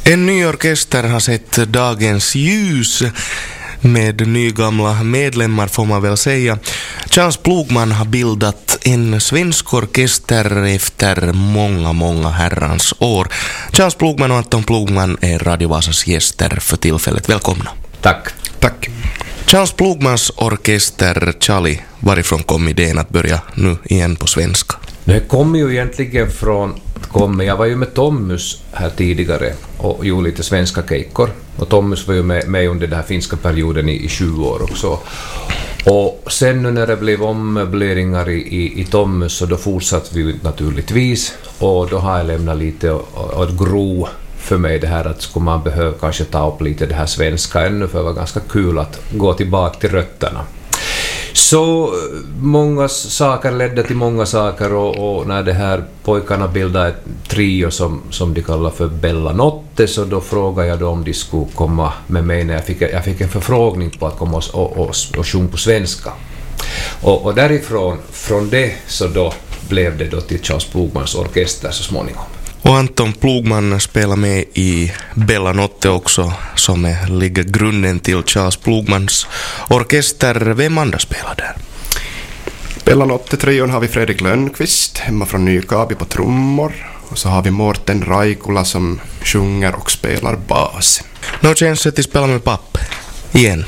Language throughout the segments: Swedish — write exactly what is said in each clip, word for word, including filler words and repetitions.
En ny orkester har sett dagens ljus med nygamla medlemmar får man väl säga. Charles Plugman har bildat en svensk orkester efter många, många herrans år. Charles Plugman och Anton Plugman är Radio Vasas gäster för tillfället. Välkomna. Tack. Tack. Charles Plugmans orkester, Charlie, varifrån kom idén att börja nu igen på svenska? Det kommer ju egentligen från kom, jag var ju med Tommus här tidigare och gjorde lite svenska keikkor. Och Tommus var ju med, med under den här finska perioden i, i tjugo år också. Och sen nu när det blev ommöbleringar i, i, i Tommus så då fortsatte vi naturligtvis. Och då har jag lämnat lite och, och gro för mig det här att skulle man behöva kanske ta upp lite det här svenska ännu för det var ganska kul att gå tillbaka till rötterna. Så många saker ledde till många saker och, och när det här pojkarna bildade ett trio som, som de kallar för Bella Notte så då frågade jag dem om de skulle komma med mig när jag fick, jag fick en förfrågning på att komma och, och, och, och sjunga på svenska. Och, och därifrån från det så då blev det då till Charles Plugmans orkester så småningom. Och Anton Plugman spelar med i Bella Notte också som är, ligger grunden till Charles Plugmans orkester. Vem andra spelar där? Bella Notte-trion har vi Fredrik Lönnqvist hemma från Nykabi på trummor. Och så har vi Mårten Raikula som sjunger och spelar bas. Nå känns det att spela med papp igen.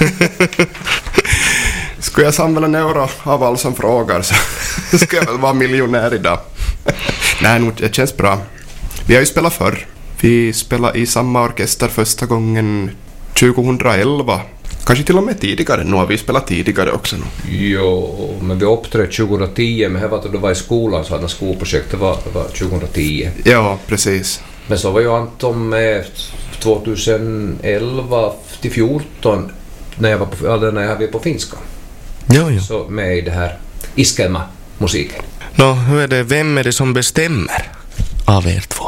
Skulle jag samla en euro av all som frågar så ska jag väl vara miljonär idag. Nej, det känns bra. Vi har ju spelat förr. Vi spelade i samma orkester första gången tjugoelva. Kanske till och med tidigare. Nu har vi spelat tidigare också. Nu. Jo, men vi uppträdde tjugohundratio, men det var då var i skolan så hade skolprojektet var, var tjugohundratio. Ja, precis. Men så var ju Anton med tjugoelva till fjorton när jag var på, eller när jag var på finska. Jo, jo. Så med i det här iskelma-musiken. Nå, hur är det? Vem är det som bestämmer av er två?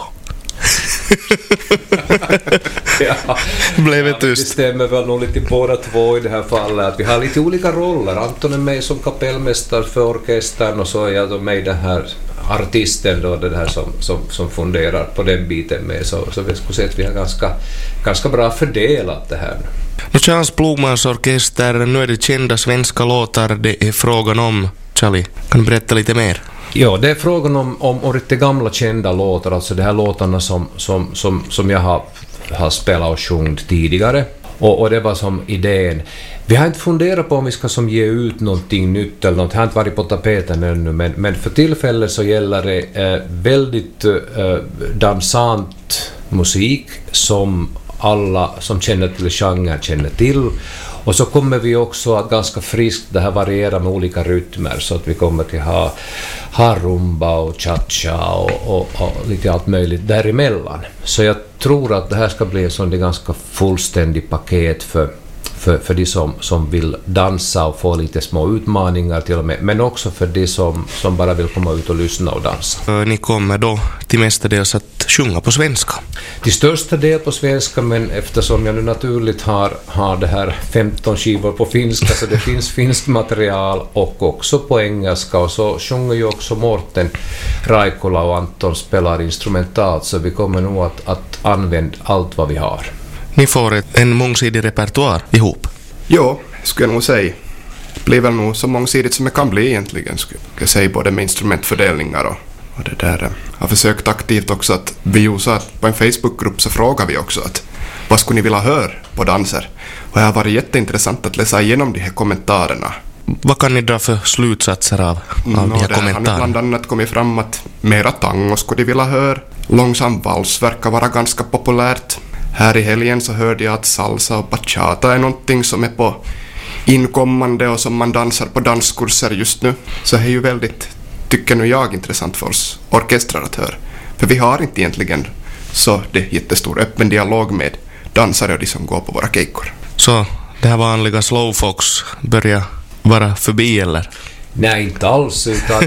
ja, Blev det ja, tyst? Det stämmer väl nog lite båda två i det här fallet. Att vi har lite olika roller. Anton är med som kapellmästare för orkestern och så är jag då med den här artisten då, den här som, som, som funderar på den biten med. Så, så vi skulle säga att vi har ganska, ganska bra fördelat det här. Nu Charles Plugmans orkester, nu är det kända svenska låtar det är frågan om. Charlie, kan du berätta lite mer? Ja, det är frågan om, om, om lite gamla kända låtar, alltså de här låtarna som, som, som, som jag har, har spelat och sjungit tidigare. Och, och det var som idén. Vi har inte funderat på om vi ska som ge ut någonting nytt eller något, det har inte varit på tapeten ännu, men, men för tillfället så gäller det eh, väldigt eh, dansant musik som alla som känner till genren känner till. Och så kommer vi också att ganska friskt det här variera med olika rytmer så att vi kommer till ha, ha rumba och cha-cha och, och, och lite allt möjligt däremellan. Så jag tror att det här ska bli en sån ganska fullständig paket för, för, för de som, som vill dansa och få lite små utmaningar till och med, men också för de som, som bara vill komma ut och lyssna och dansa. Ni kommer då till mestadels att sjunga på svenska? Till största del på svenska, men eftersom jag nu naturligt har, har det här femton skivor på finska så det finns finskt material och också på engelska och så sjunger ju också Mårten Raikula och Anton spelar instrumentalt så vi kommer nog att, att använda allt vad vi har. Ni får ett, en mångsidig repertoar ihop? Jo, skulle jag nog säga. Det blir väl nog så mångsidigt som det kan bli egentligen, skulle jag säga, både med instrumentfördelningar och, och det där. Jag har försökt aktivt också att vi ju så att på en Facebookgrupp så frågar vi också att vad skulle ni vilja höra på danser? Och det har varit jätteintressant att läsa igenom de här kommentarerna. Vad kan ni dra för slutsatser av, av Nå, de här det kommentarerna? har bland annat kommit fram att mera tango skulle de vilja höra. Långsam vals verkar vara ganska populärt. Här i helgen så hörde jag att salsa och bachata är någonting som är på inkommande och som man dansar på danskurser just nu. Så det är ju väldigt, tycker nu jag, intressant för oss orkestrar att höra. För vi har inte egentligen så det är jättestor öppen dialog med dansare och de som går på våra keikkor. Så det här vanliga slowfox börjar vara förbi eller? Nej, inte alls. Utan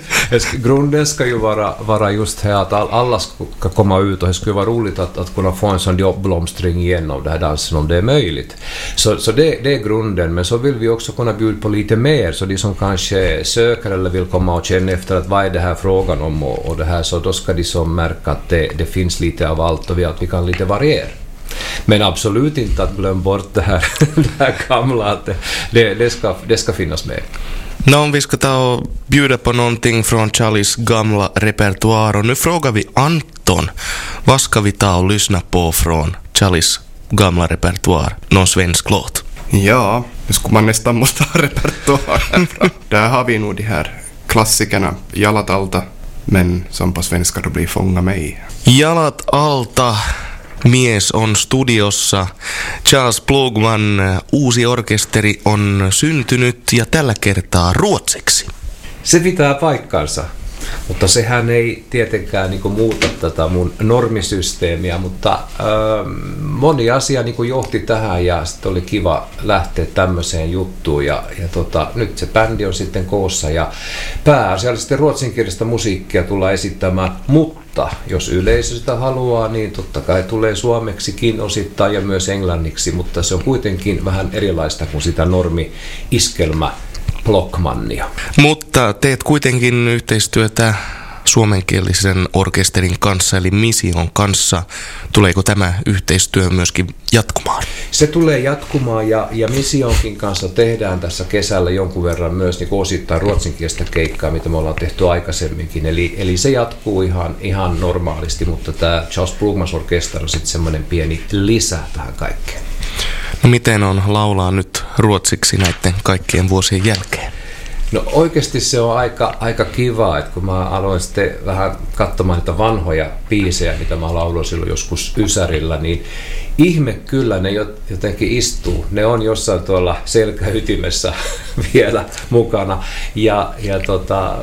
grunden ska ju vara, vara just här att alla ska komma ut, och det skulle vara roligt att, att kunna få en sån jobbblomstring igenom det här dansen om det är möjligt. Så, så det, det är grunden, men så vill vi också kunna bjuda på lite mer, så de som kanske söker eller vill komma och känna efter att vad är det här frågan om och, och det här, så då ska de som märka att det, det finns lite av allt och vi, att vi kan lite variera. Men absolut inte att glömma bort det här, det här gamla, att det, det, det, ska, det ska finnas med. Nå, om vi ska ta och bjuda på någonting från Charlies gamla repertoar, och nu frågar vi Anton, vad ska vi ta och lyssna på från Charlies gamla repertoar? Någon svensk låt? Ja, nu skulle man nästan måste ha repertoar härifrån. Där har vi nog de här klassikerna, Jalat alta, men som på svenska då blir Fånga mig. Jalat alta. Mies on studiossa. Charles Plugman, uusi orkesteri on syntynyt ja tällä kertaa ruotsiksi. Se pitää paikkansa, mutta sehän ei tietenkään niin kuin muuta tätä mun normisysteemiä, mutta äh, moni asia niin kuin johti tähän ja sitten oli kiva lähteä tämmöiseen juttuun ja, ja tota, nyt se bändi on sitten koossa ja pääasiallisesti ruotsinkielistä musiikkia tullaan esittämään, mutta jos yleisö sitä haluaa, niin totta kai tulee suomeksikin osittain ja myös englanniksi, mutta se on kuitenkin vähän erilaista kuin sitä normi-iskelmä Plugmania. Mutta teet kuitenkin yhteistyötä suomenkielisen orkesterin kanssa, eli Mission kanssa. Tuleeko tämä yhteistyö myöskin jatkumaan? Se tulee jatkumaan ja, ja Missionkin kanssa tehdään tässä kesällä jonkun verran myös niin osittain ruotsinkielistä keikkaa, mitä me ollaan tehty aikaisemminkin. Eli, eli se jatkuu ihan, ihan normaalisti, mutta tämä Charles Plugmans orkesteri on sitten semmoinen pieni lisä tähän kaikkeen. No miten on laulaa nyt ruotsiksi näiden kaikkien vuosien jälkeen? No oikeasti se on aika, aika kiva, että kun mä aloin sitten vähän katsomaan niitä vanhoja biisejä, mitä mä lauloin silloin joskus Ysärillä, niin ihme kyllä ne jotenkin istuu. Ne on jossain tuolla selkäytimessä vielä mukana ja, ja tota,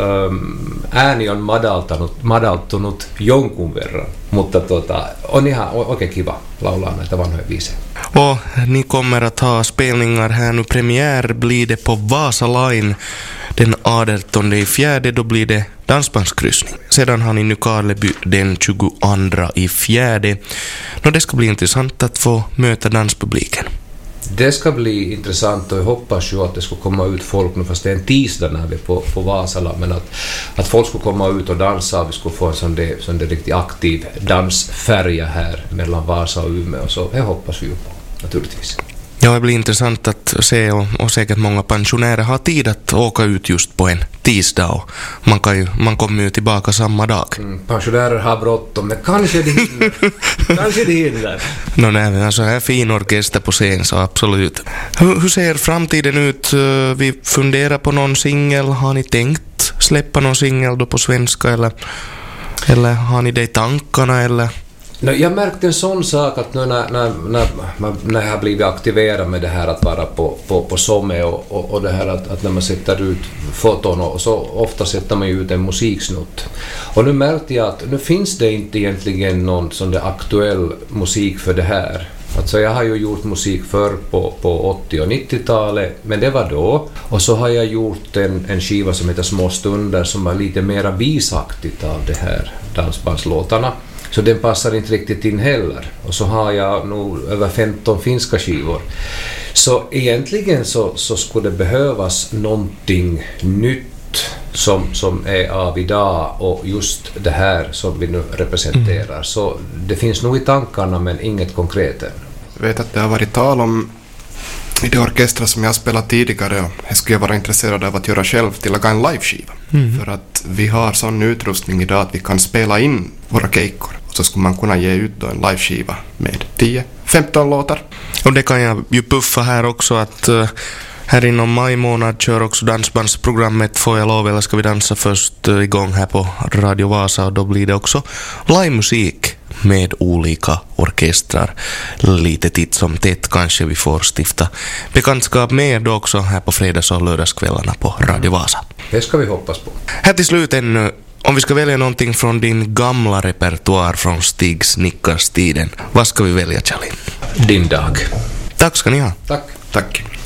ääni on madaltanut, madaltunut jonkun verran, mutta tota, on ihan oikein kiva laulaa näitä vanhoja biisejä. Och ni kommer att ha spelningar här nu. Premiär blir det på Vasalain den artonde i fjärde, då blir det dansbandskryssning. Sedan har ni Nykarleby den tjugoandra i fjärde. No, det ska bli intressant att få möta danspubliken. Det ska bli intressant och jag hoppas ju att det ska komma ut folk nu, fast det är en tisdag när vi är på, på Vasala, men att, att folk ska komma ut och dansa, vi ska få en sån där, sån där riktigt aktiv dansfärja här mellan Vasa och Umeå, så det hoppas vi ju på, naturligtvis. Ja, det blir intressant att se och, och säkert många pensionärer har tid att åka ut just på en tisdag och man, kan ju, man kommer ju tillbaka samma dag. Mm, pensionärer har bråttom, men kanske det hinner. kanske det hinner. No nej, men alltså här är fin orkester på scen, så absolut. Hur, hur ser framtiden ut? Vi funderar på någon singel. Har ni tänkt släppa någon singel då på svenska eller, eller har ni det i tankarna eller? No, jag märkte en sån sak att nu när, när, när, när jag har blivit aktiverad med det här att vara på, på, på Somme och, och, och det här att, att när man sätter ut foton och så ofta sätter man ju ut en musiksnutt. Och nu märkte jag att nu finns det inte egentligen någon sån där aktuell musik för det här. Alltså jag har ju gjort musik förr på, på åttio- och nittiotalet, men det var då. Och så har jag gjort en, en skiva som heter Små stunder som var lite mera visaktigt av det här dansbandslåtarna. Så den passar inte riktigt in heller. Och så har jag nog över femton finska skivor. Så egentligen så, så skulle det behövas någonting nytt som, som är av idag och just det här som vi nu representerar. Mm. Så det finns nog i tankarna men inget konkret än. Jag vet att det har varit tal om i det orkestrar som jag har spelat tidigare och jag skulle vara intresserad av att göra själv till att laga en live-skiva. Mm. För att vi har sån utrustning idag att vi kan spela in våra keikor. Och så skulle man kunna ge ut då en live-skiva med tio femton låtar. Och det kan jag ju puffa här också att uh, här inom maj månad kör också dansbandsprogrammet Får jag lov eller ska vi dansa först uh, igång här på Radio Vasa, och då blir det också livemusik med olika orkestrar. Lite titt som tätt kanske vi får stifta bekantskap med då också här på fredags- och lördagskvällarna på Radio Vasa. Det ska vi hoppas på. Här till slut ännu, om vi ska välja någonting från din gamla repertoar från Stig Snickars tiden, vad ska vi välja, Charlie? Din dag. Tack ska ni ha. Tack. Tack.